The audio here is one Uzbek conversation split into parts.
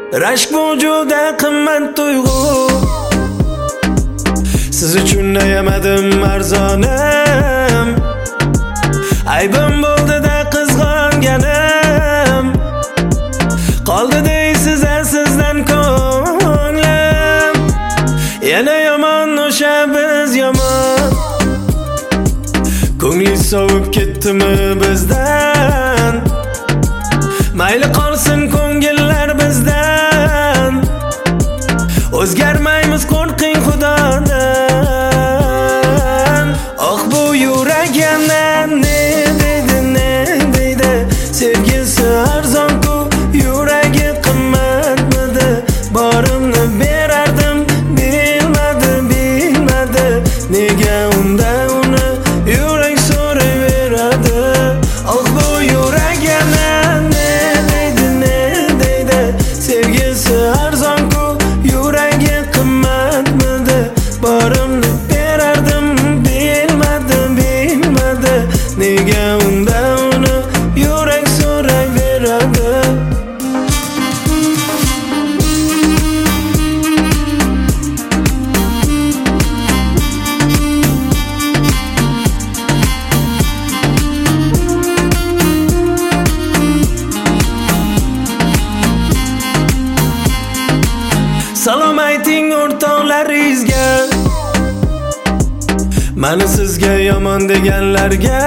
Rashk bu juda qimmat tuyg'u. Siz uchun yemadim arzonim. Aybim bo'ldi-da qizg'onganim. Qoldi deysiz sizdan ko'nglim. Yana yomon o'sha biz yomon. Ko'nglingiz sovib ketdimi bizdan? Mayli qolsin ko'ngillar bizdan. O'zgarmaymiz qo'rqing Xudodan. Oh bu yurak yana ne deydi? Sevgisi arzon-ku, yuragi qimmatmidi? Borimni berardim, bilmadi. Nega unda uni yurak so'rayveradi? Oh bu yurak yana ne deydi? Sevgisi arzon-ku, yuragi qimmatmidi? Borimni berardim, bilmadi. Nega unda uni yurak so'rayveradi? Salom ayting o'rtoqlaringizga, mani sizga yomon deganlarga,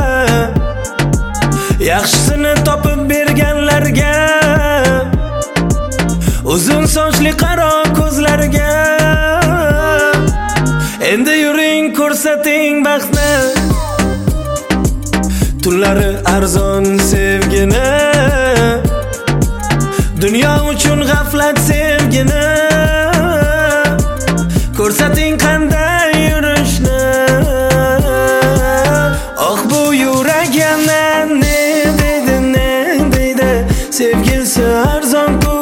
yaxshisini topib berganlarga, uzun sochli qaro ko'zlarga. Endi yuring ko'rsating baxtni, tunlari arzon sevgini, dunyo uchun g'aflat sevgini. Ko'rsating qanday yurishni. Oh bu yurak yana ne deydi? Sevgisi arzon-ku,